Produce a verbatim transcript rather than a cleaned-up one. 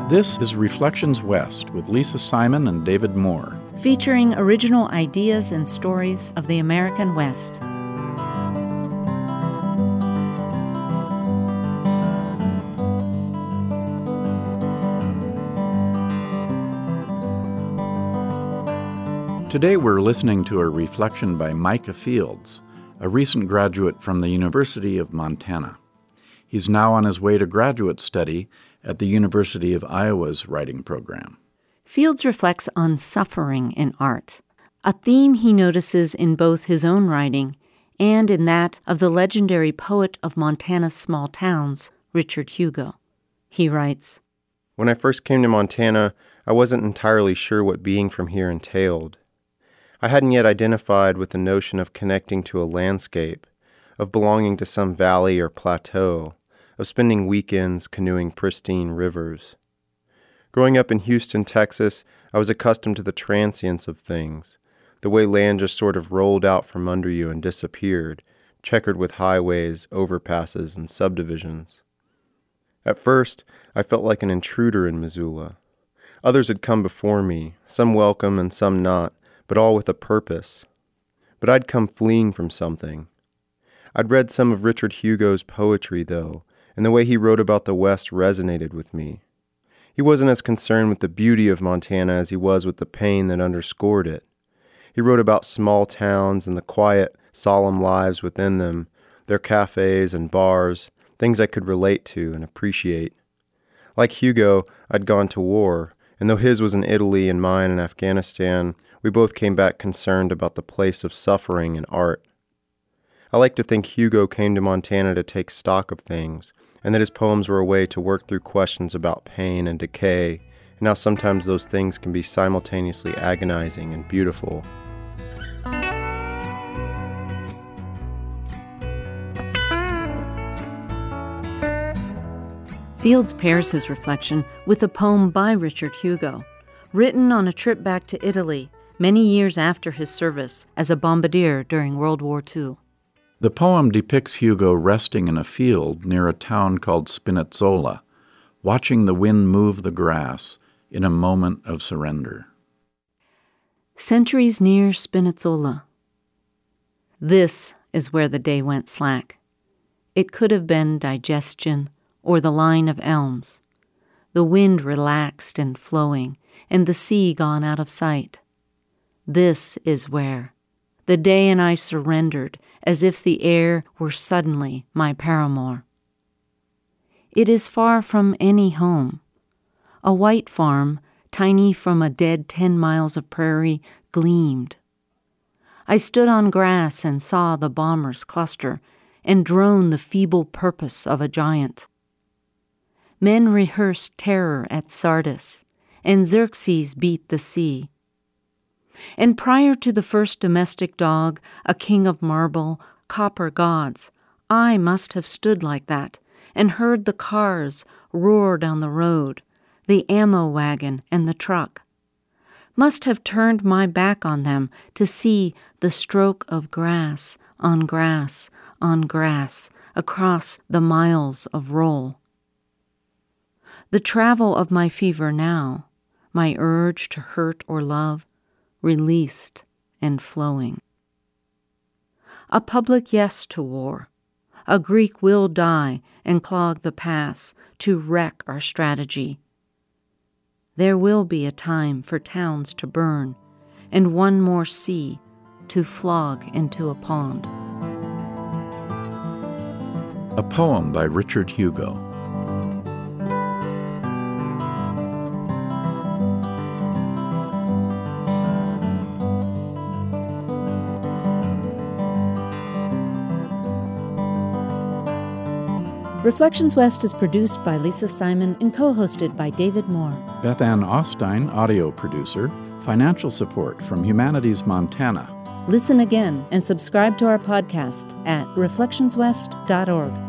This is Reflections West with Lisa Simon and David Moore, featuring original ideas and stories of the American West. Today we're listening to a reflection by Micah Fields, a recent graduate from the University of Montana. He's now on his way to graduate study at the University of Iowa's writing program. Fields reflects on suffering in art, a theme he notices in both his own writing and in that of the legendary poet of Montana's small towns, Richard Hugo. He writes, "When I first came to Montana, I wasn't entirely sure what being from here entailed. I hadn't yet identified with the notion of connecting to a landscape, of belonging to some valley or plateau, of spending weekends canoeing pristine rivers. Growing up in Houston, Texas, I was accustomed to the transience of things, the way land just sort of rolled out from under you and disappeared, checkered with highways, overpasses, and subdivisions. At first, I felt like an intruder in Missoula. Others had come before me, some welcome and some not, but all with a purpose. But I'd come fleeing from something. I'd read some of Richard Hugo's poetry, though, and the way he wrote about the West resonated with me. He wasn't as concerned with the beauty of Montana as he was with the pain that underscored it. He wrote about small towns and the quiet, solemn lives within them, their cafes and bars, things I could relate to and appreciate. Like Hugo, I'd gone to war, and though his was in Italy and mine in Afghanistan, we both came back concerned about the place of suffering in art. I like to think Hugo came to Montana to take stock of things, and that his poems were a way to work through questions about pain and decay, and how sometimes those things can be simultaneously agonizing and beautiful. Fields pairs his reflection with a poem by Richard Hugo, written on a trip back to Italy many years after his service as a bombardier during World War Two. The poem depicts Hugo resting in a field near a town called Spinazzola, watching the wind move the grass in a moment of surrender. Centuries near Spinazzola. This is where the day went slack. It could have been digestion or the line of elms, the wind relaxed and flowing, and the sea gone out of sight. This is where the day and I surrendered as if the air were suddenly my paramour. It is far from any home. A white farm, tiny from a dead ten miles of prairie, gleamed. I stood on grass and saw the bombers cluster and drone the feeble purpose of a giant. Men rehearsed terror at Sardis, and Xerxes beat the sea. And prior to the first domestic dog, a king of marble, copper gods, I must have stood like that and heard the cars roar down the road, the ammo wagon and the truck. Must have turned my back on them to see the stroke of grass on grass on grass across the miles of roll. The travel of my fever now, my urge to hurt or love, released and flowing. A public yes to war. A Greek will die and clog the pass to wreck our strategy. There will be a time for towns to burn and one more sea to flog into a pond. A poem by Richard Hugo. Reflections West is produced by Lisa Simon and co-hosted by David Moore. Beth Ann Ostein, audio producer. Financial support from Humanities Montana. Listen again and subscribe to our podcast at reflections west dot org.